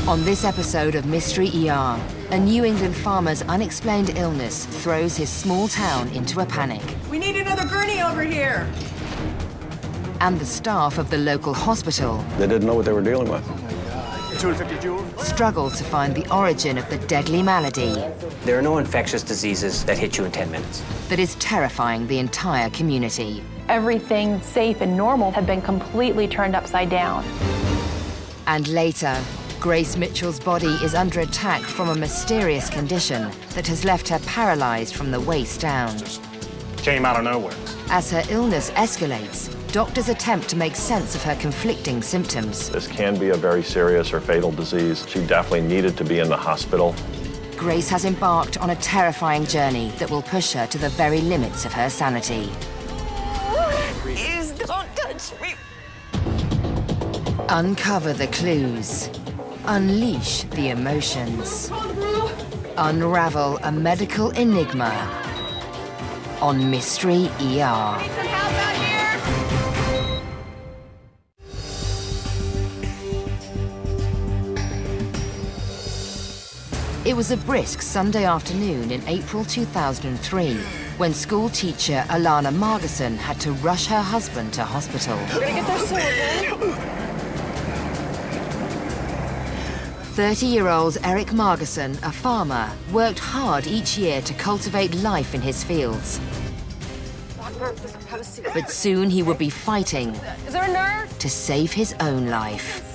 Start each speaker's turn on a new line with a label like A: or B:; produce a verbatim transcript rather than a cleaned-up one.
A: On this episode of Mystery E R, a New England farmer's unexplained illness throws his small town into a panic.
B: We need another gurney over here.
A: And the staff of the local hospital
C: They didn't know what they were dealing with.
D: two hundred fifty joules.
A: struggle to find the origin of the deadly malady
E: There are no infectious diseases that hit you in ten minutes.
A: that is terrifying the entire community.
F: Everything safe and normal had been completely turned upside down.
A: And later, Grace Mitchell's body is under attack from a mysterious condition that has left her paralyzed from the waist down.
D: Came out of nowhere.
A: As her illness escalates, doctors attempt to make sense of her conflicting symptoms.
C: This can be a very serious or fatal disease. She definitely needed to be in the hospital.
A: Grace has embarked on a terrifying journey that will push her to the very limits of her sanity.
B: Please don't touch me.
A: Uncover the clues. Unleash the emotions. Unravel a medical enigma on Mystery E R.
B: Some help out here?
A: It was a brisk Sunday afternoon in April two thousand three when school teacher Alana Margerson had to rush her husband to hospital.
B: We're gonna get there soon, okay?
A: thirty-year-old Eric Margerson, a farmer, worked hard each year to cultivate life in his fields.
B: Doctor, have a seat.
A: But soon he would be fighting
B: Is there a nurse?
A: to save his own life.